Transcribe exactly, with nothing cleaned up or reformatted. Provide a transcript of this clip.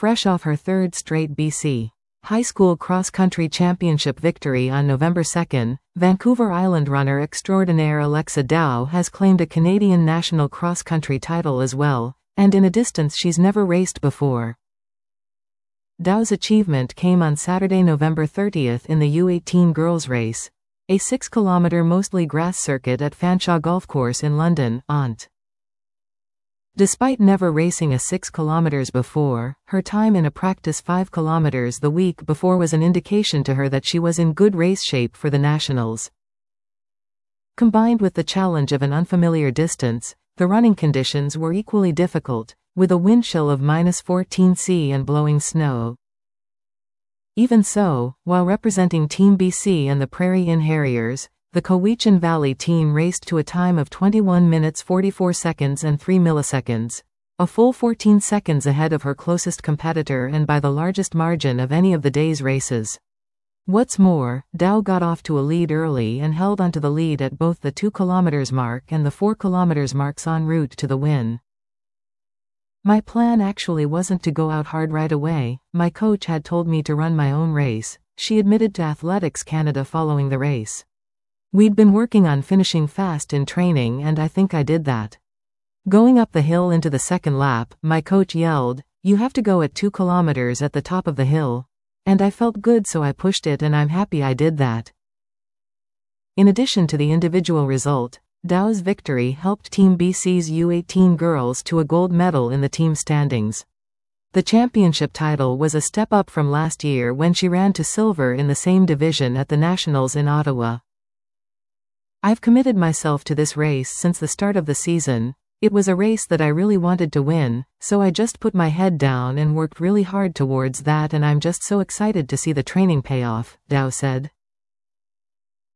fresh off her third straight B C High School Cross-Country Championship victory on November second, Vancouver Island runner extraordinaire Alexa Dow has claimed a Canadian national cross-country title as well, and in a distance she's never raced before. Dow's achievement came on Saturday, November thirtieth in the U eighteen girls race, a six kilometre mostly grass circuit at Fanshawe Golf Course in London, Ont. Despite never racing a six kilometers before, her time in a practice five kilometers the week before was an indication to her that she was in good race shape for the Nationals. Combined with the challenge of an unfamiliar distance, the running conditions were equally difficult, with a wind chill of minus fourteen C and blowing snow. Even so, while representing Team B C and the Prairie Inn Harriers, the Cowichan Valley team raced to a time of twenty-one minutes forty-four seconds and three milliseconds, a full fourteen seconds ahead of her closest competitor and by the largest margin of any of the day's races. What's more, Dow got off to a lead early and held onto the lead at both the two kilometers mark and the four kilometers marks en route to the win. My plan actually wasn't to go out hard right away. My coach had told me to run my own race, she admitted to Athletics Canada following the race. We'd been working on finishing fast in training and I think I did that. Going up the hill into the second lap, my coach yelled, "You have to go at two kilometers at the top of the hill." And I felt good, so I pushed it, and I'm happy I did that. In addition to the individual result, Dow's victory helped Team B C's U eighteen girls to a gold medal in the team standings. The championship title was a step up from last year when she ran to silver in the same division at the Nationals in Ottawa. I've committed myself to this race since the start of the season. It was a race that I really wanted to win, so I just put my head down and worked really hard towards that, and I'm just so excited to see the training pay off, Dow said.